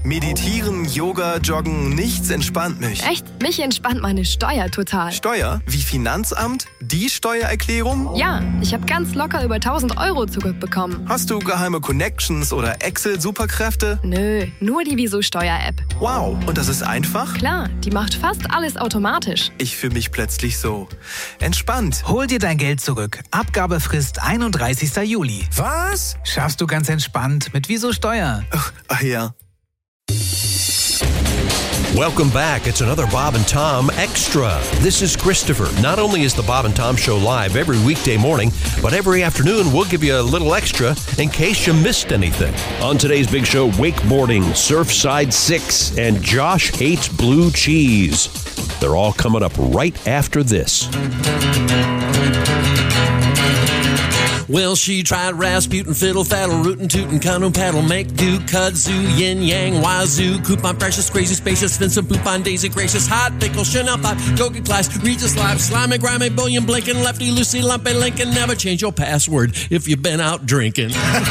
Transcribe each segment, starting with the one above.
Meditieren, Yoga, Joggen, nichts entspannt mich. Echt? Mich entspannt meine Steuer total. Steuer? Wie Finanzamt? Die Steuererklärung? Ja, ich habe ganz locker über 1.000 Euro zurückbekommen. Hast du geheime Connections oder Excel-Superkräfte? Nö, nur die Wieso-Steuer-App. Wow, und das ist einfach? Klar, die macht fast alles automatisch. Ich fühle mich plötzlich so entspannt. Hol dir dein Geld zurück. Abgabefrist 31. Juli. Was? Schaffst du ganz entspannt mit Wieso Steuer. Ach ja. Welcome back. It's another Bob and Tom Extra. This is Christopher. Not only is the Bob and Tom Show live every weekday morning, but every afternoon we'll give you a little extra in case you missed anything. On today's big show, wakeboarding, Surfside 6, and Josh hates blue cheese. They're all coming up right after this. Well, she tried Rasputin, fiddle, faddle, rootin', tootin', canoe, paddle, make do, kudzu, yin, yang, wazoo, coupon, precious, crazy, spacious, Vincent, poupon, daisy, gracious, hot, pickle, Chanel 5, go get class, Regis Live, slimy, grimy, bullion, blinking, lefty, Lucy, lumpy, Lincoln, never change your password if you've been out drinking.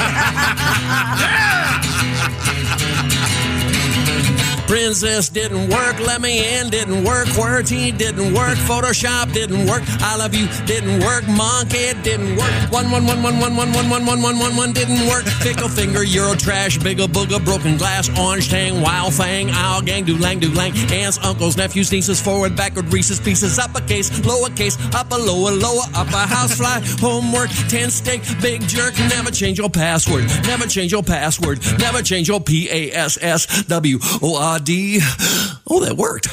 Princess didn't work, let me in, didn't work, QWERTY didn't work, Photoshop didn't work, I love you didn't work, Monkey didn't work, 1 didn't work, Fickle finger, Euro trash, bigger booger, broken glass, orange tang, wild fang, owl gang, do lang, aunts, uncles, nephews, nieces, forward, backward, Reese's pieces, uppercase, lowercase, upper, lower, upper, housefly, homework, 10 steak, big jerk, never change your password, never change your password, never change your PASSWORD. Oh, that worked.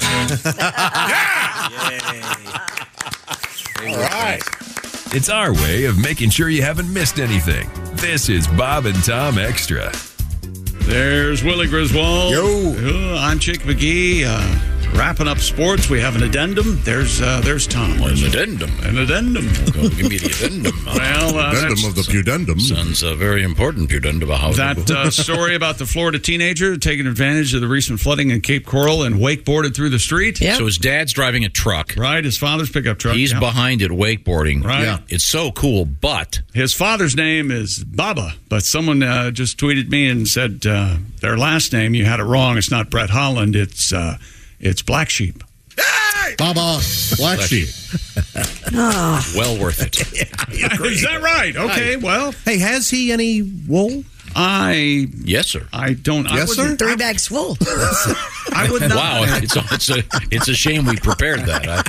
All right. It's our way of making sure you haven't missed anything. This is Bob and Tom Extra. There's Willie Griswold. Yo. I'm Chick McGee. Wrapping up sports, we have an addendum. There's Tom. An addendum. An addendum. Give me the addendum. Well, addendum of the pudendum. Sounds a very important pudendum about how that story about the Florida teenager taking advantage of the recent flooding in Cape Coral and wakeboarded through the street. Yep. So his dad's driving a truck. Right, his father's pickup truck. He's behind it wakeboarding. Right. Yeah. It's so cool, but his father's name is Baba, but someone just tweeted me and said their last name, you had it wrong. It's not Brett Holland. It's Black Sheep. Hey! Baba, Black Sheep. Well worth it. Is that right? Okay, well. Hey, has he any wool? Yes, sir. I don't. Yes, sir. 3 bags full. I would not. Wow, it's a shame we prepared that.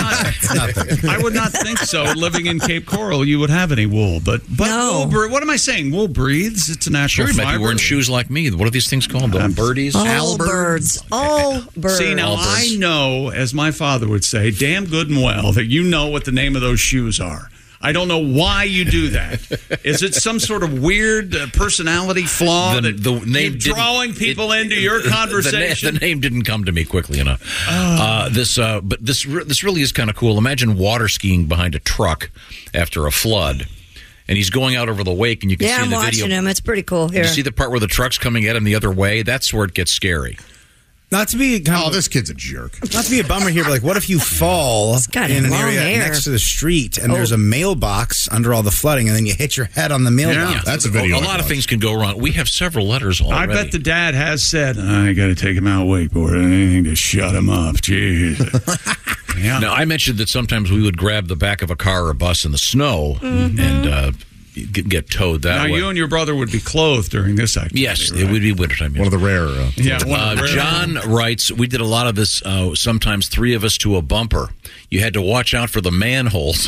I would not think so. Living in Cape Coral, you would have any wool, but no. Wool. What am I saying? Wool breathes. It's a natural fiber. fiber. Might be wearing shoes like me. What are these things called? Birdies? All birds. All birds. See, now I know, as my father would say, damn good and well, that you know what the name of those shoes are. I don't know why you do that. Is it some sort of weird personality flaw that you're drawing people into your conversation? The name didn't come to me quickly enough. But this really is kind of cool. Imagine water skiing behind a truck after a flood. And he's going out over the wake, and you can see the video. Yeah, I'm watching him. It's pretty cool here. You see the part where the truck's coming at him the other way? That's where it gets scary. Not to be this kid's a jerk. Not to be a bummer here, but like, what if you fall in an area next to the street and there's a mailbox under all the flooding, and then you hit your head on the mailbox? Yeah, that's a video. A lot of things can go wrong. We have several letters already. I bet the dad has said, I got to take him out wakeboarding, anything to shut him up. Jeez. Yeah. Now, I mentioned that sometimes we would grab the back of a car or a bus in the snow and get towed that way. Now, you and your brother would be clothed during this activity. Yes, right? it would be wintertime. One of the rare. John writes, we did a lot of this, sometimes 3 of us to a bumper. You had to watch out for the manholes.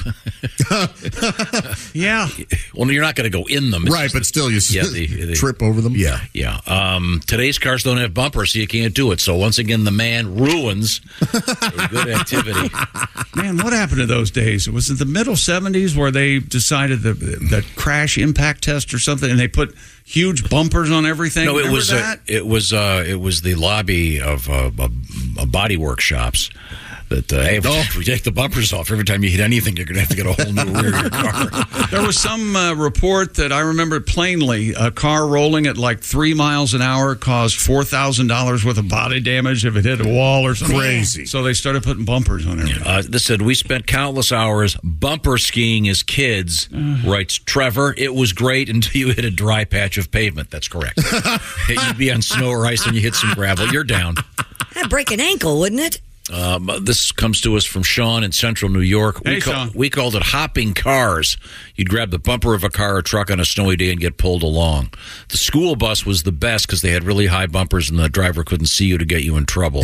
Yeah. Well, you're not going to go in them. Right, but still you trip over them. Yeah. Today's cars don't have bumpers, so you can't do it. So once again, the man ruins a good activity. Man, what happened to those days? Was it the middle 70s where they decided that crash impact test or something, and they put huge bumpers on everything? No, it was that? it was the lobby of body workshops. that if we take the bumpers off, every time you hit anything, you're going to have to get a whole new rear of your car. There was some report that I remember plainly, a car rolling at like 3 miles an hour caused $4,000 worth of body damage if it hit a wall or something. Crazy. So they started putting bumpers on everything. This said, we spent countless hours bumper skiing as kids, writes Trevor. It was great until you hit a dry patch of pavement. That's correct. You'd be on snow or ice and you hit some gravel. You're down. That'd break an ankle, wouldn't it? This comes to us from Sean in central New York. Sean. We called it hopping cars. You'd grab the bumper of a car or truck on a snowy day and get pulled along. The school bus was the best because they had really high bumpers and the driver couldn't see you to get you in trouble.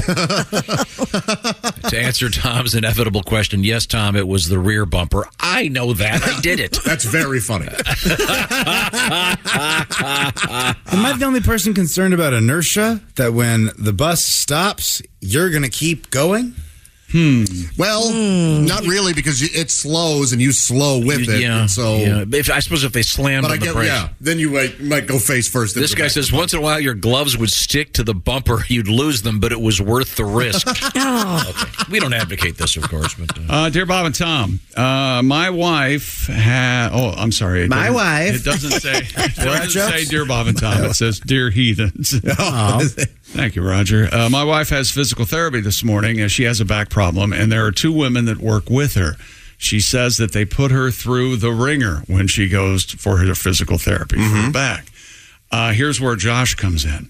To answer Tom's inevitable question, yes, Tom, it was the rear bumper. I know that. I did it. That's very funny. Am I the only person concerned about inertia? That when the bus stops, you're going to keep going? Well, not really, because it slows and you slow with it. Yeah. And so, I suppose if they slammed on the brakes. Then you might go face first. This guy says once in a while your gloves would stick to the bumper. You'd lose them, but it was worth the risk. Okay. We don't advocate this, of course. But Dear Bob and Tom, my wife had... Oh, I'm sorry. My wife. It doesn't say Dear Bob and Tom. It says Dear Heathens. Thank you, Roger. My wife has physical therapy this morning as she has a back problem, and there are 2 women that work with her. She says that they put her through the ringer when she goes for her physical therapy for her back. Here's where Josh comes in.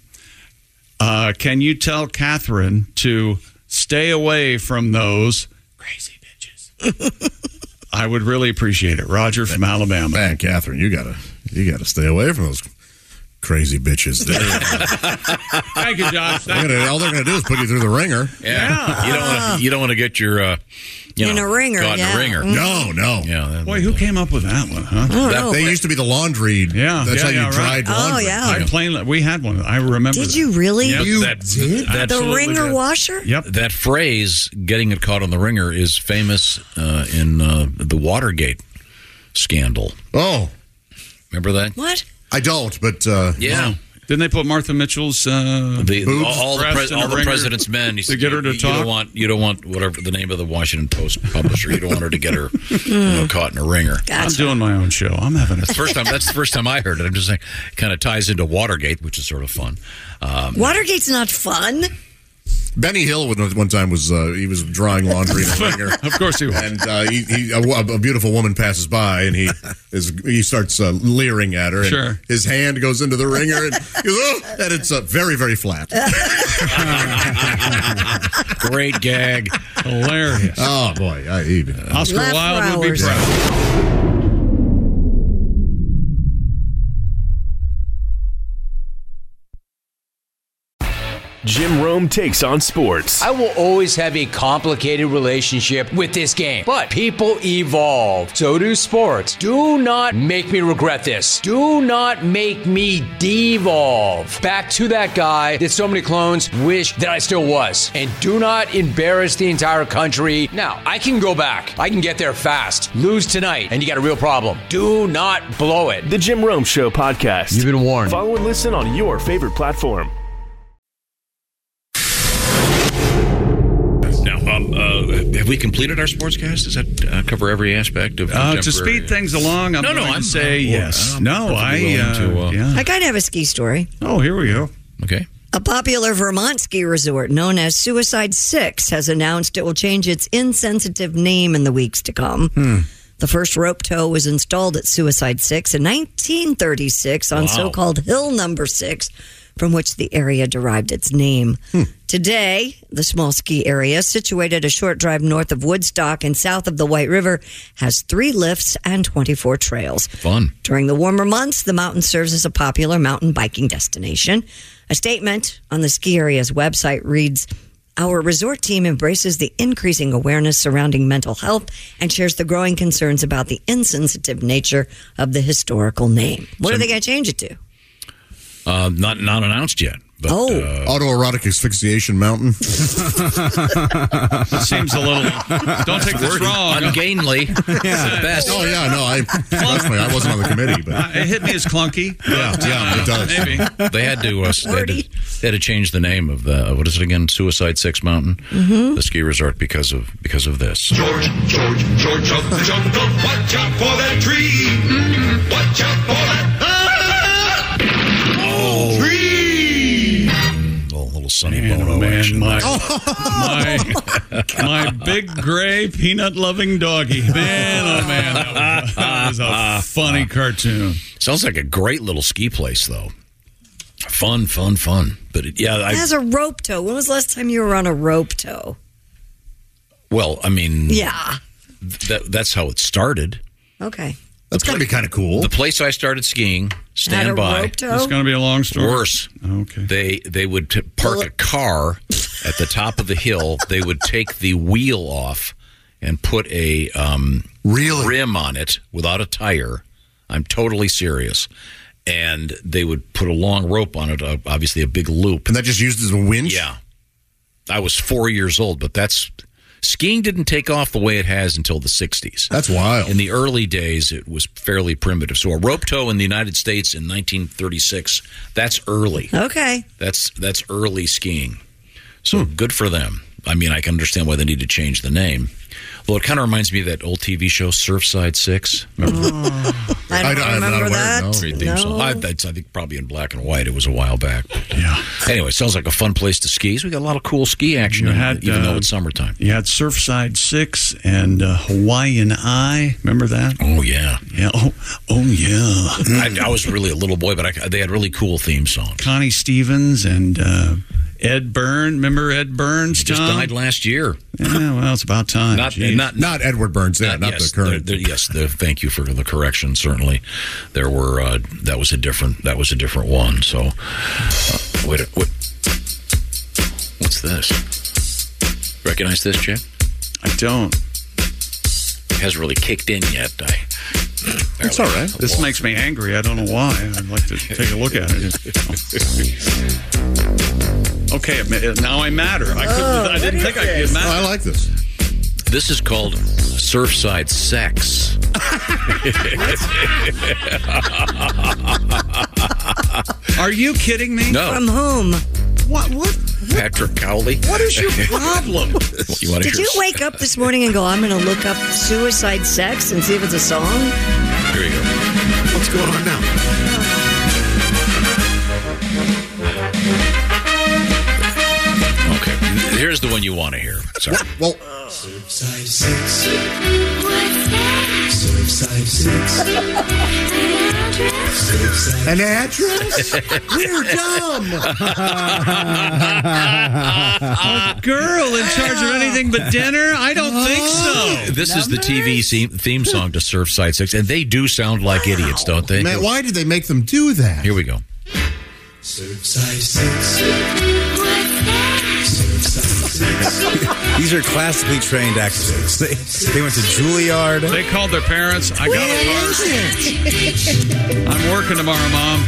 Can you tell Catherine to stay away from those crazy bitches? I would really appreciate it. Roger from Alabama. Man, Catherine, you gotta stay away from those crazy bitches. Thank you, Josh. All they're going to do is put you through the ringer. Yeah. You don't want to get your in a ringer. caught in a ringer. No. Yeah. Boy, who came up with that one, huh? They used to be the laundry. Yeah. That's how you dried laundry. Oh, yeah. We had one. I remember. Did you really? Yep. You did? The ringer washer? Yep. That phrase, getting it caught on the ringer, is famous in the Watergate scandal. Oh. Remember that? What? I don't, but... yeah. Didn't they put Martha Mitchell's all the ringer president's men to get her to talk? You don't want whatever the name of the Washington Post publisher. You don't want her to get her caught in a ringer. Gotcha. I'm doing my own show. I'm having a That's the first time I heard it. I'm just saying, it kind of ties into Watergate, which is sort of fun. Watergate's not fun. Benny Hill one time was drawing laundry in a ringer. Of course he was. And a beautiful woman passes by, and he starts leering at her. And sure. His hand goes into the ringer, and he goes, and it's very, very flat. Great gag. Hilarious. Oh, boy. Oscar Wilde would be proud. Jim Rome takes on sports. I will always have a complicated relationship with this game, but people evolve. So do sports. Do not make me regret this. Do not make me devolve back to that guy that so many clones wish that I still was. And do not embarrass the entire country. Now, I can go back. I can get there fast. Lose tonight, and you got a real problem. Do not blow it. The Jim Rome Show podcast. You've been warned. Follow and listen on your favorite platform. Have we completed our sportscast? Does that cover every aspect of to speed things along? I'm going to say yes. I kind of have a ski story. Oh, here we go. Okay. A popular Vermont ski resort known as Suicide 6 has announced it will change its insensitive name in the weeks to come. The first rope tow was installed at Suicide 6 in 1936 on so-called Hill Number 6, from which the area derived its name. Today, the small ski area, situated a short drive north of Woodstock and south of the White River, has 3 lifts and 24 trails. Fun. During the warmer months, the mountain serves as a popular mountain biking destination. A statement on the ski area's website reads, "Our resort team embraces the increasing awareness surrounding mental health and shares the growing concerns about the insensitive nature of the historical name." What are they going to change it to? Not announced yet. But, autoerotic asphyxiation mountain. That seems a little. Don't take this wrong. Ungainly. Best. Oh yeah, no. Trust me, I wasn't on the committee, but it hit me as clunky. Yeah, it does. Maybe they had to change the name of the what is it again? Suicide 6 Mountain, the ski resort because of this. George of the jungle, watch out for that tree. Watch out for that tree. Little Sonny Bono action. My big gray peanut loving doggy. Man, oh man, that was a funny cartoon. Sounds like a great little ski place, though. Fun. But it has a rope tow. When was the last time you were on a rope tow? Well, I mean, yeah, that's how it started. Okay. That's got to be kind of cool. The place I started skiing, stand by. It's going to be a long story. Worse. Okay. They would park a car at the top of the hill. They would take the wheel off and put a rim on it without a tire. I'm totally serious. And they would put a long rope on it, obviously a big loop. And that just used as a winch? Yeah. I was 4 years old, but skiing didn't take off the way it has until the 60s. That's wild. In the early days, it was fairly primitive. So a rope tow in the United States in 1936, that's early. Okay. That's early skiing. So good for them. I mean, I can understand why they need to change the name. Well, it kind of reminds me of that old TV show, Surfside 6. I don't remember that. No. I think probably in black and white. It was a while back. Yeah. Anyway, sounds like a fun place to ski. So we got a lot of cool ski action, even though it's summertime. You had Surfside 6 and Hawaiian Eye. Remember that? Oh, yeah. Yeah. Oh yeah. I was really a little boy, but they had really cool theme songs. Connie Stevens and Ed Byrne. Remember Ed Burns? He just died last year. Yeah, well, it's about time. Not Edward Burns. Not the current. Thank you for the correction. Certainly, there were. That was a different one. So, wait. What's this? Recognize this, Jim? I don't. It hasn't really kicked in yet. It's all right. This makes me angry. I don't know why. I'd like to take a look at it. Okay, now I matter. I didn't think I could matter. I like this. This is called Surfside Sex. Are you kidding me? No. From whom? What? Patrick Cowley. What is your problem? Did you wake up this morning and go, I'm going to look up Suicide Sex and see if it's a song? Here you go. What's going on now? Okay. Here's the one you want to hear. Sorry. Well, Surfside 6. What's that? Surfside 6. An address? We're dumb. A girl in charge of anything but dinner? I don't think so. This is the TV theme song to Surfside 6, and they do sound like idiots, don't they? Man, why did they make them do that? Here we go. Surfside 6. These are classically trained actors. They went to Juilliard. They called their parents. I got a part. I'm working tomorrow, Mom.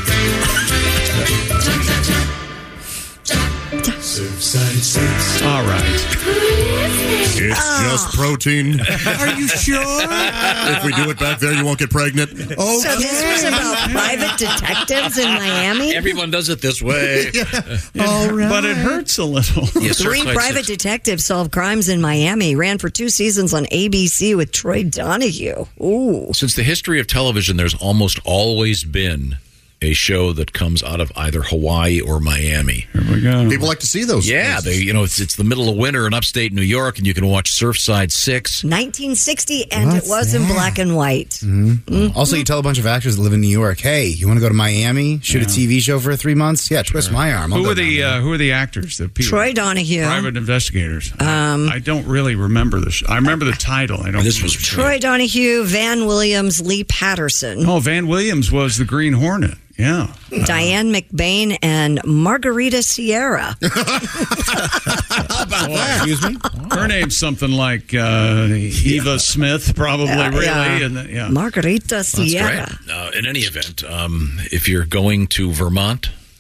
Surfside 6. All right. It's just protein. Are you sure? If we do it back there, you won't get pregnant. Oh, so this was about private detectives in Miami? Everyone does it this way. All right. But it hurts a little. Yes, 3 private detectives solve crimes in Miami. Ran for 2 seasons on ABC with Troy Donahue. Ooh. Since the history of television, there's almost always been a show that comes out of either Hawaii or Miami. Here we go. People like to see those. Yeah, it's the middle of winter in upstate New York, and you can watch Surfside 6. 1960, and it was in black and white. Mm-hmm. Mm-hmm. Also, you tell a bunch of actors that live in New York, hey, you want to go to Miami, shoot a TV show for 3 months? Yeah, twist my arm. Who are the actors? The people, Troy Donahue. Private investigators. I don't really remember this. I remember the title. I don't. This was Troy Donahue, Van Williams, Lee Patterson. Oh, Van Williams was the Green Hornet. Yeah. Diane McBain and Margarita Sierra. How about that? Excuse me? Her name's something like Eva Smith, probably, really. Yeah. And, Margarita Sierra. That's great. In any event, if you're going to Vermont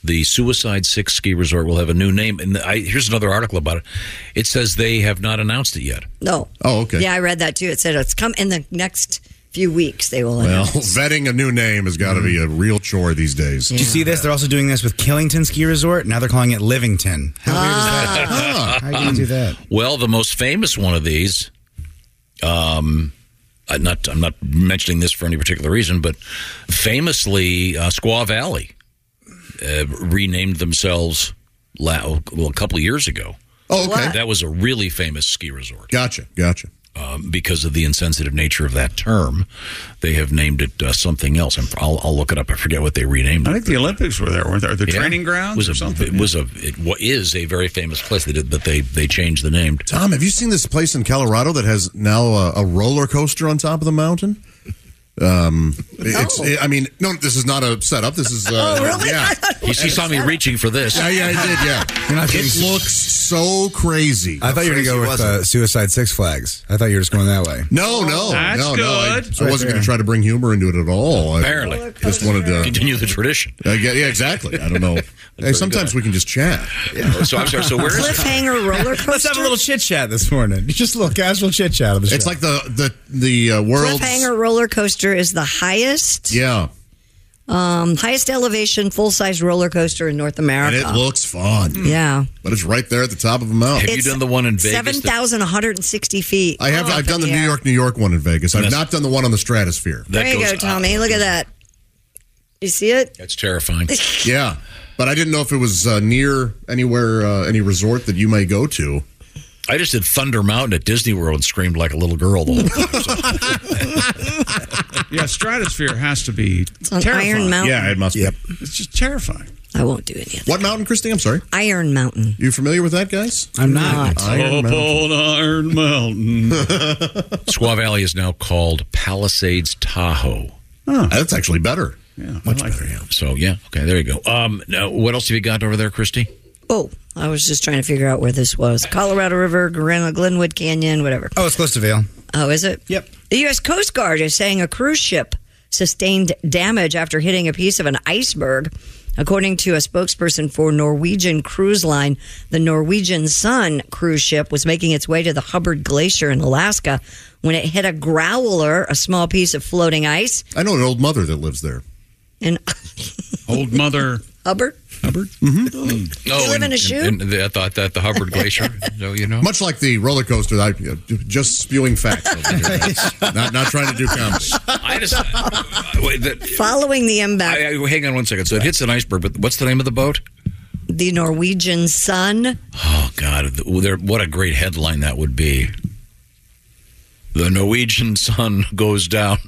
The Suicide 6 ski resort will have a new name. And here's another article about it. It says they have not announced it yet. No. Oh, okay. Yeah, I read that too. It said it's come in the next few weeks. They will announce. Well, vetting a new name has got to be a real chore these days. Did you see this? They're also doing this with Killington Ski Resort. Now they're calling it Livington. How weird is that? How are you going to do that? Well, the most famous one of these, I'm not mentioning this for any particular reason, but famously, Squaw Valley renamed themselves a couple of years ago. Oh, okay. That was a really famous ski resort. Gotcha. Because of the insensitive nature of that term, they have named it something else. I'll look it up. I forget what they renamed it. I think the Olympics were there, weren't there? The training grounds or something? It is a very famous place. They changed the name. Tom, have you seen this place in Colorado that has now a roller coaster on top of the mountain? No, this is not a setup. This is really? Yeah. He saw me reaching for this. Yeah, I did. Yeah, it looks so crazy. I thought you were going to go with Suicide Six Flags. I thought you were just going that way. No, that's good. I wasn't going to try to bring humor into it at all. Apparently, I just wanted to continue the tradition. Yeah, exactly. I don't know. Hey, sometimes we can just chat. Yeah. So I'm sorry. So where is Cliffhanger roller coaster? Let's have a little chit chat this morning. Just a little casual chit chat of the show. It's like the world's Cliffhanger roller coaster is the highest. Yeah. Highest elevation full-size roller coaster in North America. And it looks fun. Yeah. But it's right there at the top of a mountain. Have you done the one in Vegas? 7,160 feet. I've done the New York one in Vegas. I've not done the one on the Stratosphere. There you go, Tommy. Look at that. You see it? That's terrifying. Yeah. But I didn't know if it was near anywhere, any resort that you may go to. I just did Thunder Mountain at Disney World and screamed like a little girl the whole time. Yeah, Stratosphere has to be It's on terrifying. Iron Mountain. Yeah, it must be. It's just terrifying. I won't do any of that. What mountain, Christy? I'm sorry. Iron Mountain. You familiar with that, guys? I'm not. Iron Up on Iron Mountain. Squaw Valley is now called Palisades Tahoe. Oh, that's actually better. Yeah, much better. Yeah. So, yeah. Okay, there you go. Now, what else have you got over there, Christy? Oh, I was just trying to figure out where this was. Colorado River, Glenwood Canyon, whatever. Oh, it's close to Vail. Oh, is it? Yep. The U.S. Coast Guard is saying a cruise ship sustained damage after hitting a piece of an iceberg. According to a spokesperson for Norwegian Cruise Line, the Norwegian Sun cruise ship was making its way to the Hubbard Glacier in Alaska when it hit a growler, a small piece of floating ice. I know an old mother that lives there. And Old Mother Hubbard? Mm-hmm. You live in a shoe? And I thought that the Hubbard Glacier, so you know. Much like the roller coaster, just spewing facts over here. not trying to do comedy. I just Following the impact, hang on one second. So it hits an iceberg, but what's the name of the boat? the Norwegian Sun. Oh God, what a great headline that would be. The Norwegian Sun goes down.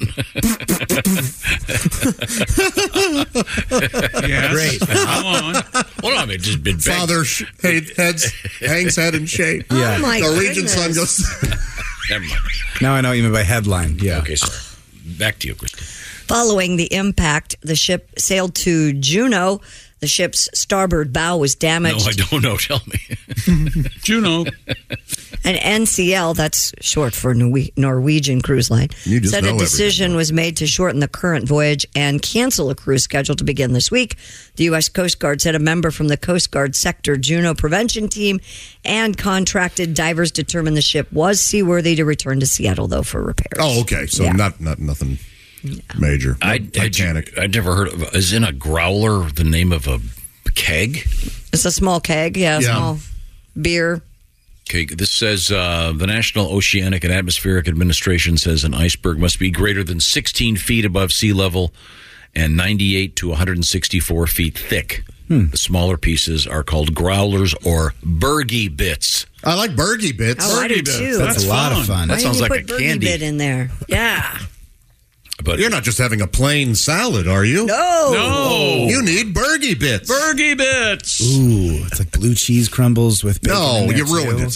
Yes. Great. Come on. Well, no, I mean, just been Father hangs head in shape. Yeah. Oh my Norwegian goodness. Sun goes. Never mind. Now I know what you mean by headline. Yeah. Okay, sorry. Back to you, Christy. Following the impact, the ship sailed to Juneau. The ship's starboard bow was damaged. No, I don't know. Tell me. Juneau. An NCL, that's short for Norwegian Cruise Line, You just said know a decision was made to shorten the current voyage and cancel a cruise scheduled to begin this week. The U.S. Coast Guard said a member from the Coast Guard Sector Juneau Prevention Team and contracted divers determined the ship was seaworthy to return to Seattle, though, for repairs. Oh, okay. So Yeah. not nothing major. Titanic. I'd never heard of. Is in a growler the name of a keg? It's a small keg, small beer. Okay, this says the National Oceanic and Atmospheric Administration says an iceberg must be greater than 16 feet above sea level and 98 to 164 feet thick. The smaller pieces are called growlers or bergy bits. I like bergy bits. Oh, I do too. That's a lot of fun. That Why sounds didn't like you a put candy. bit in there. Yeah. But You're not just having a plain salad, are you? No. You need bergy bits. Bergy bits. Ooh, it's like blue cheese crumbles with bacon. No, in there you ruined too. it.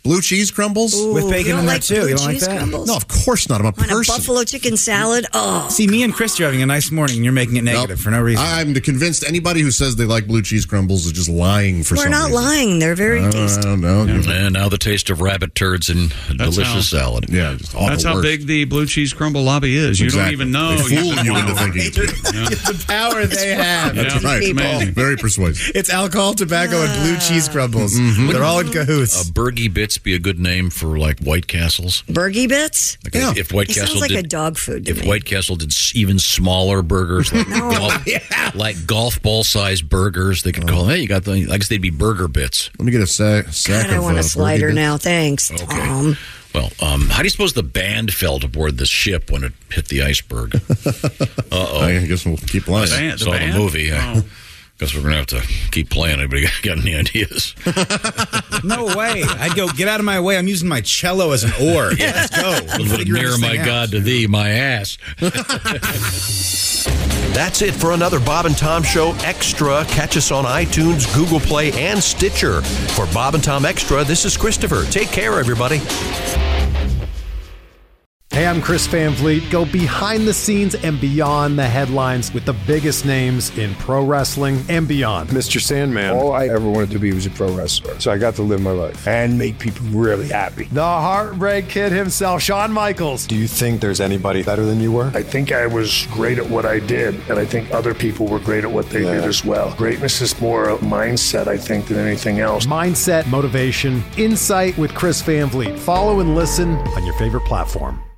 Blue cheese crumbles? Ooh, with bacon in there, too. You don't like that? Crumbles? No, of course not. I'm a On person. a buffalo chicken salad? Oh. See, me and Chris are having a nice morning, and you're making it negative for no reason. I'm convinced anybody who says they like blue cheese crumbles is just lying for some reason. We're not lying. They're very tasty. I don't know. And now the taste of rabbit turds and delicious salad. Yeah, just all That's the how worst. big the blue cheese crumble lobby is. You don't even know. They fool you into thinking. It's the power they have. That's right. Amazing. Very persuasive. It's alcohol, tobacco, and blue cheese crumbles. They're all in cahoots. Bergie Bits be a good name for like White Castles? Burgie Bits? Like if White It Castle sounds like did, a dog food to if me. White Castle did even smaller burgers, like golf ball sized burgers, they could call. Hey, you got the. I guess they'd be Burger Bits. Let me get a sack God, I of want a slider Burgie now. Thanks, Tom. Well, how do you suppose the band felt aboard the ship when it hit the iceberg? I guess we'll keep playing. Saw the movie. Guess we're going to have to keep playing. Anybody got any ideas? No way. I'd go, get out of my way. I'm using my cello as an oar. Yeah, let's go. A little bit nearer my God to thee, my ass. That's it for another Bob and Tom Show Extra. Catch us on iTunes, Google Play, and Stitcher. For Bob and Tom Extra, this is Christopher. Take care, everybody. Hey, I'm Chris Van Vliet. Go behind the scenes and beyond the headlines with the biggest names in pro wrestling and beyond. Mr. Sandman. All I ever wanted to be was a pro wrestler. So I got to live my life and make people really happy. The Heartbreak Kid himself, Shawn Michaels. Do you think there's anybody better than you were? I think I was great at what I did, and I think other people were great at what they did as well. Greatness is more a mindset, I think, than anything else. Mindset, motivation, insight with Chris Van Vliet. Follow and listen on your favorite platform.